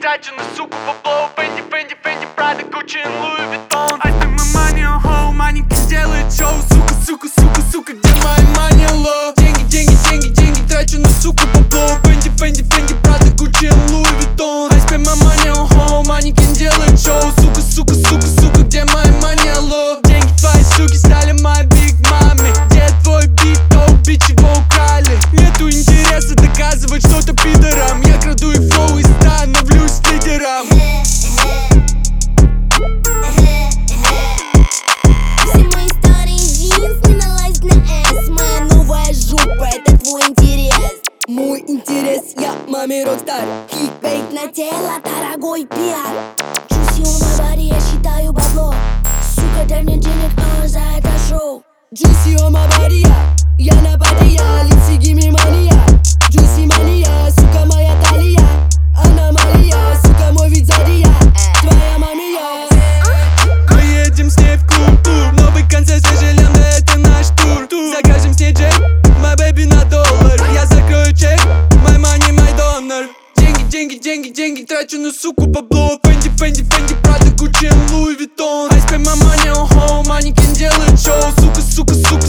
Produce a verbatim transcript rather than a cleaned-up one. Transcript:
трачу на суку бабло. Фенди, Фенди, Фенди, Прада, Гуччи, Луи Виттон. I spend my money on hoe, маленький делает шоу. Сука, сука, сука, сука, где моя money low? Деньги, деньги, деньги, деньги, трачу на суку бабло. Фенди, Фенди, Фенди, Прада, Гуччи, Луи Виттон. I spend my money on hoe, маленький делает шоу. Сука, сука, сука, сука, где моя money low? Деньги твои суки стали моей биг маме. Где твой бит, то бич его украли. Нету интереса доказывать что-то пидорам. Я краду их флоу и становлюсь лидером. Все мои старые джинсы не налазят на эс. Моя новая жопа, это твой интерес. Мой интерес, я маме рокстар. Кликбейт на тело, дорогой пиар. Juicy on my body, я считаю бабло. Сука, дай мне денег, а за это шоу. Juicy on my body, я, я на паре, я лици, give me money, я. Juicy money, я, сука, моя талия. Аномалия, сука, мой вид сзади, я. Твоя мамия. Мы едем с ней в клуб тур. Новый концерт, свежий лямбда, это наш тур. Закажем с ней джек, my baby на доллар. Я закрою чек, my money, my donor. Деньги, деньги, деньги, деньги, трачу на суку бабло. Фенди, Фенди, Фенди, Прада, Гуччи, Луи Виттон. I spend my money on home, манекен делает шоу. Сука, сука, сука,